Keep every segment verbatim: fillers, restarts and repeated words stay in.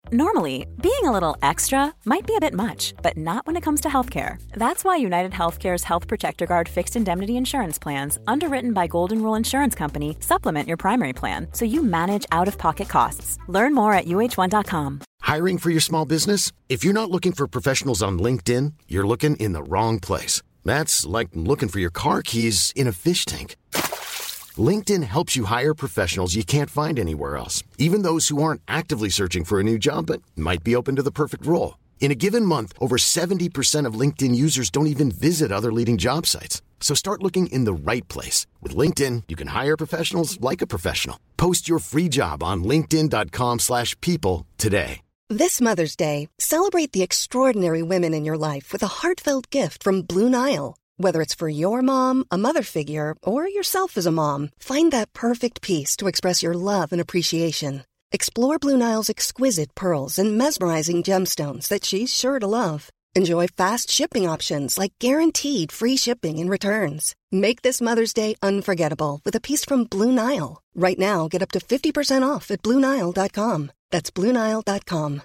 Normally, being a little extra might be a bit much, but not when it comes to healthcare. That's why United Healthcare's Health Protector Guard fixed indemnity insurance plans, underwritten by Golden Rule Insurance Company, supplement your primary plan so you manage out-of-pocket costs. Learn more at U H one dot com. Hiring for your small business? If you're not looking for professionals on LinkedIn, you're looking in the wrong place. That's like looking for your car keys in a fish tank. LinkedIn helps you hire professionals you can't find anywhere else, even those who aren't actively searching for a new job but might be open to the perfect role. In a given month, over seventy percent of LinkedIn users don't even visit other leading job sites. So start looking in the right place. With LinkedIn, you can hire professionals like a professional. Post your free job on linkedin dot com slash people today. This Mother's Day, celebrate the extraordinary women in your life with a heartfelt gift from Blue Nile. Whether it's for your mom, a mother figure, or yourself as a mom, find that perfect piece to express your love and appreciation. Explore Blue Nile's exquisite pearls and mesmerizing gemstones that she's sure to love. Enjoy fast shipping options like guaranteed free shipping and returns. Make this Mother's Day unforgettable with a piece from Blue Nile. Right now, get up to fifty percent off at blue nile dot com. That's blue nile dot com.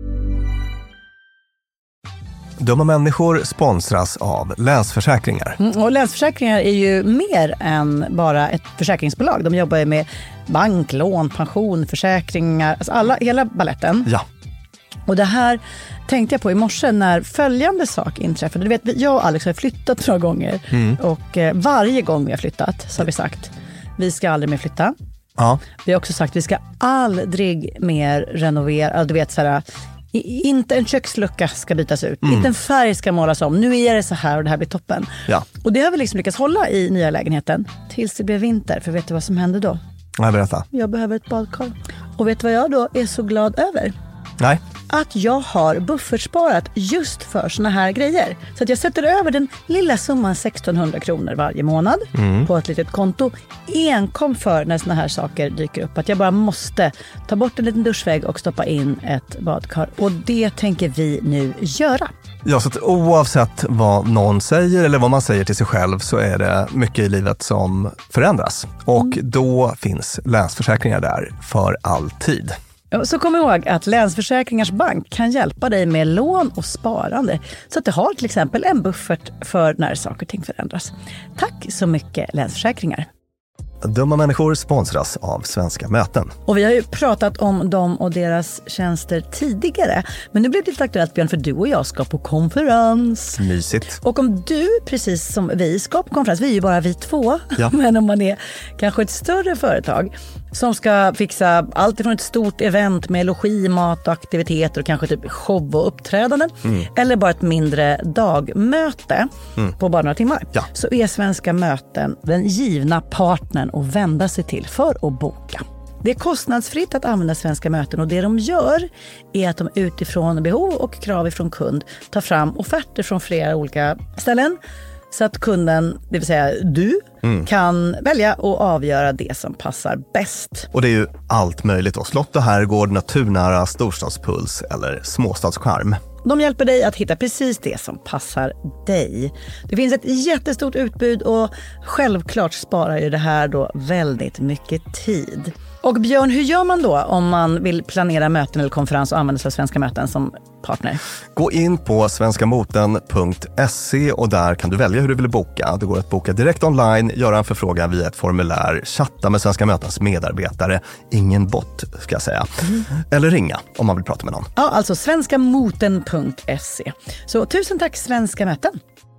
Dumma människor sponsras av Länsförsäkringar. Mm, och Länsförsäkringar är ju mer än bara ett försäkringsbolag. De jobbar ju med bank, lån, pension, försäkringar, alltså alla, hela balletten. Ja. Och det här tänkte jag på i morse när följande sak inträffade. Du vet, jag och Alex har flyttat några gånger. Mm. Och eh, varje gång vi har flyttat så har vi sagt, vi ska aldrig mer flytta. Ja. Vi har också sagt, vi ska aldrig mer renovera. Du vet så här, inte en kökslucka ska bytas ut. Mm. Inte en färg ska målas om. Nu är det så här och det här blir toppen. Ja. Och det har vi liksom lyckats hålla i nya lägenheten tills det blev vinter. För vet du vad som hände då? Nej, berätta. Jag behöver ett badkar. Och vet du vad jag då är så glad över? Nej. Att jag har buffertsparat just för såna här grejer. Så att jag sätter över den lilla summan sextonhundra kronor varje månad mm. på ett litet konto. Enkom för när såna här saker dyker upp. Att jag bara måste ta bort en liten duschvägg och stoppa in ett badkar. Och det tänker vi nu göra. Ja, så att oavsett vad någon säger eller vad man säger till sig själv så är det mycket i livet som förändras. Och mm. då finns Länsförsäkringar där för alltid. Så kom ihåg att Länsförsäkringars bank kan hjälpa dig med lån och sparande så att du har till exempel en buffert för när saker och ting förändras. Tack så mycket Länsförsäkringar. Dumma människor sponsras av Svenska Möten. Och vi har ju pratat om dem och deras tjänster tidigare. Men nu blir det lite aktuellt, Björn, för du och jag ska på konferens. Mysigt. Och om du, precis som vi, ska på konferens, vi är ju bara vi två. Ja. Men om man är kanske ett större företag som ska fixa allt ifrån ett stort event med logi, mat och aktiviteter och kanske typ show och uppträdanden. Mm. Eller bara ett mindre dagmöte mm. på bara några timmar. Ja. Så är Svenska Möten den givna partnern att vända sig till för att boka. Det är kostnadsfritt att använda Svenska Möten och det de gör är att de utifrån behov och krav ifrån kund tar fram offerter från flera olika ställen så att kunden, det vill säga du, mm. kan välja och avgöra det som passar bäst. Och det är ju allt möjligt då. Slott och herrgård, naturnära, storstadspuls eller småstadscharm. De hjälper dig att hitta precis det som passar dig. Det finns ett jättestort utbud och självklart sparar ju det här då väldigt mycket tid. Och Björn, hur gör man då om man vill planera möten eller konferens och använda sig av Svenska Möten som partner? Gå in på svenskamoten punkt se och där kan du välja hur du vill boka. Det går att boka direkt online, göra en förfrågan via ett formulär, chatta med Svenska Mötens medarbetare, ingen bot ska jag säga, mm. eller ringa om man vill prata med någon. Ja, alltså svenskamoten punkt se. Så tusen tack Svenska Möten.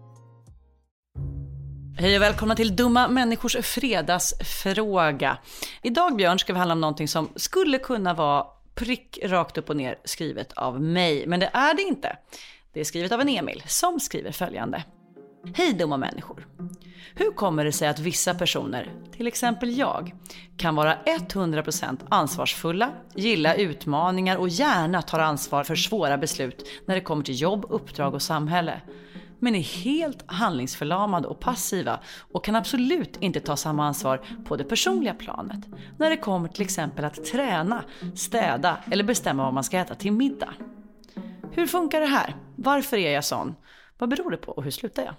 Hej och välkomna till Dumma människors fredagsfråga. Idag, Björn, ska vi handla om någonting som skulle kunna vara prick rakt upp och ner skrivet av mig. Men det är det inte. Det är skrivet av en Emil som skriver följande. Hej dumma människor. Hur kommer det sig att vissa personer, till exempel jag, kan vara hundra procent ansvarsfulla, gilla utmaningar och gärna tar ansvar för svåra beslut när det kommer till jobb, uppdrag och samhälle, men är helt handlingsförlamade och passiva och kan absolut inte ta samma ansvar på det personliga planet när det kommer till exempel att träna, städa eller bestämma vad man ska äta till middag? Hur funkar det här? Varför är jag sån? Vad beror det på och hur slutar jag?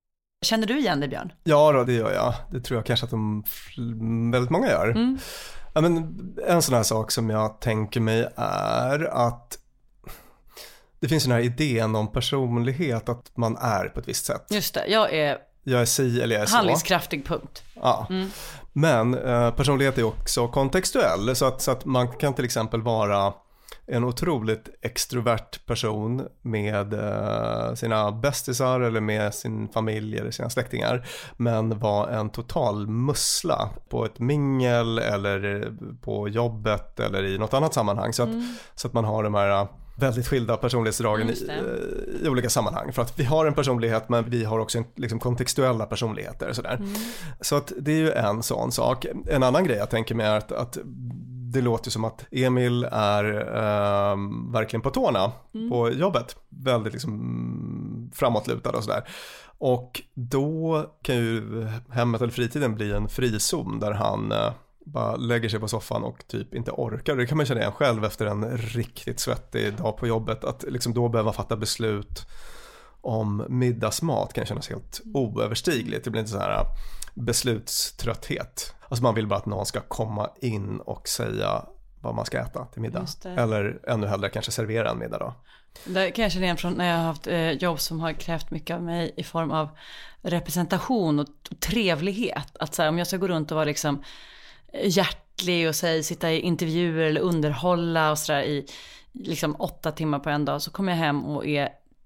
Känner du igen det, Björn? Ja då, det gör jag. Det tror jag kanske att de väldigt många gör. Mm. Ja, men en sån här sak som jag tänker mig är att det finns den här idén om personlighet, att man är på ett visst sätt. Just det, jag är, jag är si eller jag är så. Handlingskraftig, punkt. Ja. Mm. Men eh, personlighet är också kontextuell, så att, så att man kan till exempel vara en otroligt extrovert person med eh, sina bästisar eller med sin familj eller sina släktingar, men vara en total mussla på ett mingel eller på jobbet eller i något annat sammanhang, så att, mm. så att man har de här väldigt skilda personlighetsdragen i, i olika sammanhang. För att vi har en personlighet, men vi har också en, liksom, kontextuella personligheter. Sådär. Mm. Så att det är ju en sån sak. En annan grej jag tänker mig är att, att det låter som att Emil är äh, verkligen på tårna mm. på jobbet. Väldigt liksom framåtlutad och sådär. Och då kan ju hemmet eller fritiden bli en frizon där han äh, bara lägger sig på soffan och typ inte orkar. Det kan man känna igen själv efter en riktigt svettig dag på jobbet. Att liksom då behöva fatta beslut om middagsmat kan kännas helt oöverstigligt. Det blir inte så här beslutströtthet. Alltså man vill bara att någon ska komma in och säga vad man ska äta till middag. Eller ännu hellre kanske servera en middag då. Det kan jag känna igen från när jag har haft eh, jobb som har krävt mycket av mig i form av representation och, och trevlighet. Att så här, om jag ska gå runt och vara liksom hjärtlig och säga, sitta i intervjuer eller underhålla och sådär i liksom åtta timmar på en dag, så kommer jag hem och är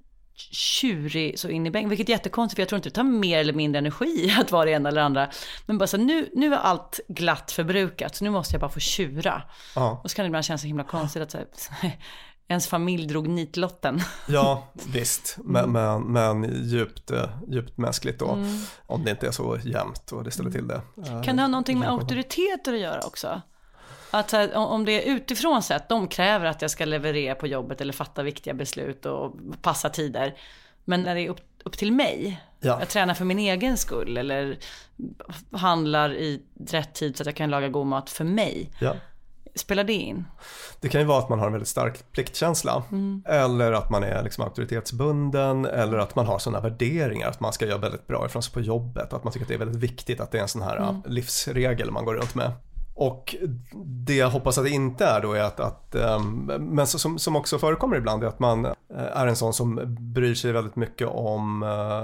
tjurig så in i bänken, vilket är jättekonstigt, för jag tror inte det tar mer eller mindre energi att vara det ena eller andra, men bara så nu, nu är allt glatt förbrukat, så nu måste jag bara få tjura. Ja. Och så kan det ibland kännas så himla konstigt att så här, ens familj drog nitlotten. Ja, visst. Men, men, men djupt, djupt mänskligt då. Mm. Om det inte är så jämnt och det ställer till det. Kan det ha någonting med auktoriteter att göra också? Att så här, om det är utifrån sett, de kräver att jag ska leverera på jobbet eller fatta viktiga beslut och passa tider. Men när det är upp, upp till mig, ja. Jag tränar för min egen skull eller handlar i rätt tid så att jag kan laga god mat för mig. Ja. Spelar det in? Det kan ju vara att man har en väldigt stark pliktkänsla. Mm. Eller att man är liksom auktoritetsbunden. Eller att man har sådana värderingar. Att man ska göra väldigt bra ifrån sig på jobbet. Att man tycker att det är väldigt viktigt att det är en sån här mm. livsregel man går runt med. Och det jag hoppas att det inte är då är att, att um, men som, som också förekommer ibland är att man uh, är en sån som bryr sig väldigt mycket om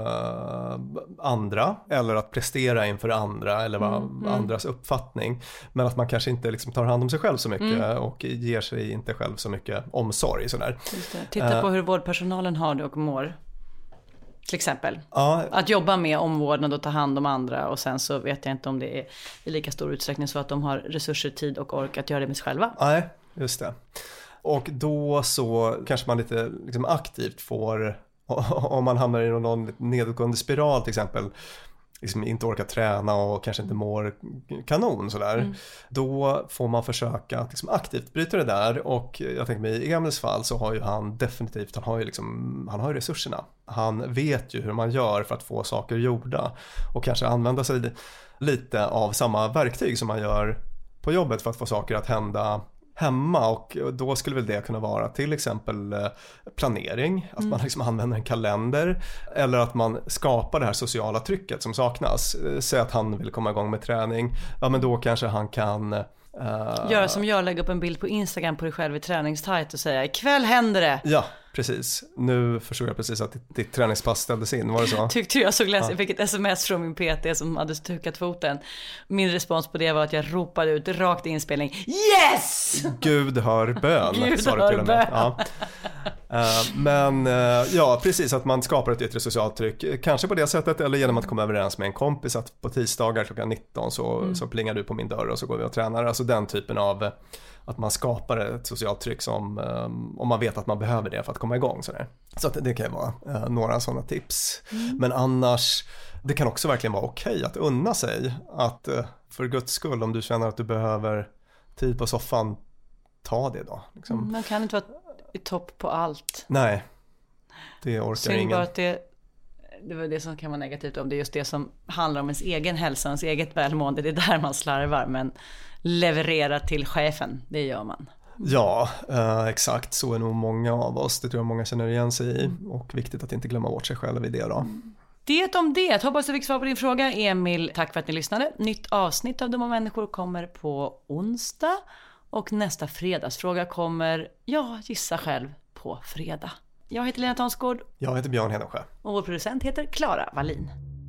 uh, andra eller att prestera inför andra eller vad mm, andras mm. uppfattning, men att man kanske inte liksom tar hand om sig själv så mycket mm. och ger sig inte själv så mycket omsorg. Sådär. Just det. Titta på uh, hur vårdpersonalen har det och mår. Till exempel. Ja. Att jobba med omvårdnad och ta hand om andra, och sen så vet jag inte om det är i lika stor utsträckning så att de har resurser, tid och ork att göra det med sig själva. Nej, just det. Och då så kanske man lite liksom aktivt får, om man hamnar i någon nedåtgående spiral till exempel, liksom inte orkar träna och kanske inte mår kanon sådär, mm. då får man försöka att liksom aktivt bryta det där. Och jag tänker mig i Emils fall så har ju han definitivt, han har ju liksom, han har ju resurserna. Han vet ju hur man gör för att få saker gjorda och kanske använda sig lite av samma verktyg som man gör på jobbet för att få saker att hända hemma. Och då skulle väl det kunna vara till exempel planering, att mm. man liksom använder en kalender, eller att man skapar det här sociala trycket som saknas. Säg att han vill komma igång med träning, ja men då kanske han kan uh... göra som jag, lägga upp en bild på Instagram på dig själv i träningstajt och säga ikväll händer det. Ja, precis. Nu förstod jag precis att ditt, ditt träningspass ställdes in, var det så? Tyckte jag såg läs. Ja. Jag fick ett sms från min P T som hade stukat foten. Min respons på det var att jag ropade ut rakt inspelning. Yes! Gud hör bön. Gud sa hör till och med. Ja. Uh, men uh, ja, precis, att man skapar ett yttre socialt tryck. Kanske på det sättet, eller genom att komma överens med en kompis att på tisdagar klockan nitton så, mm. så plingar du på min dörr och så går vi och tränar. Alltså den typen av att man skapar ett socialt tryck som um, om man vet att man behöver det för att komma igång. Sådär. Så att det kan ju vara uh, några sådana tips. Mm. Men annars, det kan också verkligen vara okej att unna sig. Att uh, för Guds skull, om du känner att du behöver tid på soffan, ta det då. Liksom. Mm, man kan inte vara i topp på allt. Nej, det orkar Synd ingen. Bara att det, det var det som kan vara negativt om det är just det som handlar om ens egen hälsa, ens eget välmående. Det är där man slarvar, men leverera till chefen, det gör man. Ja, eh, exakt. Så är nog många av oss. Det tror jag många känner igen sig i. Och viktigt att inte glömma bort sig själv i det då. Det om det. Hoppas du fick svar på din fråga, Emil. Tack för att ni lyssnade. Nytt avsnitt av Dumma människor kommer på onsdag. Och nästa fredagsfråga kommer, ja, gissa själv, på fredag. Jag heter Lena Tonsgård. Jag heter Björn Hedensjö. Och vår producent heter Clara Wallin.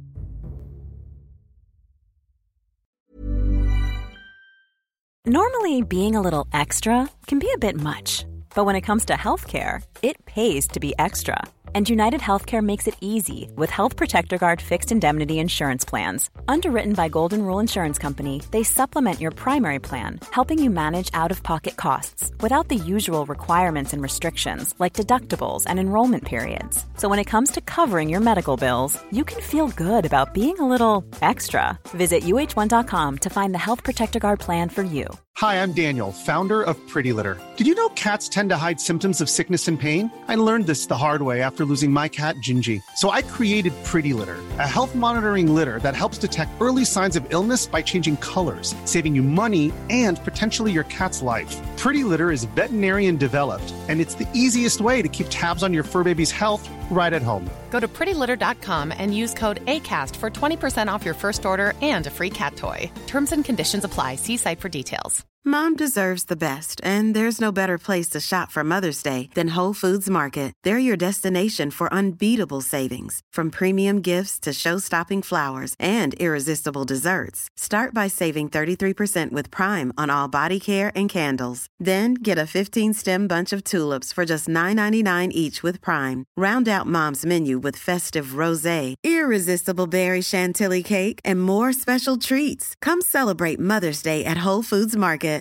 Normally, being a little extra can be a bit much. But when it comes to healthcare, it pays to be extra. And United Healthcare makes it easy with Health Protector Guard fixed indemnity insurance plans. Underwritten by Golden Rule Insurance Company, they supplement your primary plan, helping you manage out-of-pocket costs without the usual requirements and restrictions like deductibles and enrollment periods. So when it comes to covering your medical bills, you can feel good about being a little extra. Visit U H one dot com to find the Health Protector Guard plan for you. Hi, I'm Daniel, founder of Pretty Litter. Did you know cats tend to hide symptoms of sickness and pain? I learned this the hard way after losing my cat, Gingy. So I created Pretty Litter, a health monitoring litter that helps detect early signs of illness by changing colors, saving you money and potentially your cat's life. Pretty Litter is veterinarian developed, and it's the easiest way to keep tabs on your fur baby's health right at home. Go to pretty litter dot com and use code ACAST for twenty percent off your first order and a free cat toy. Terms and conditions apply. See site for details. Mom deserves the best, and there's no better place to shop for Mother's Day than Whole Foods Market. They're your destination for unbeatable savings, from premium gifts to show-stopping flowers and irresistible desserts. Start by saving thirty-three percent with Prime on all body care and candles. Then get a fifteen-stem bunch of tulips for just nine ninety-nine each with Prime. Round out Mom's menu with festive rosé, irresistible berry chantilly cake, and more special treats. Come celebrate Mother's Day at Whole Foods Market.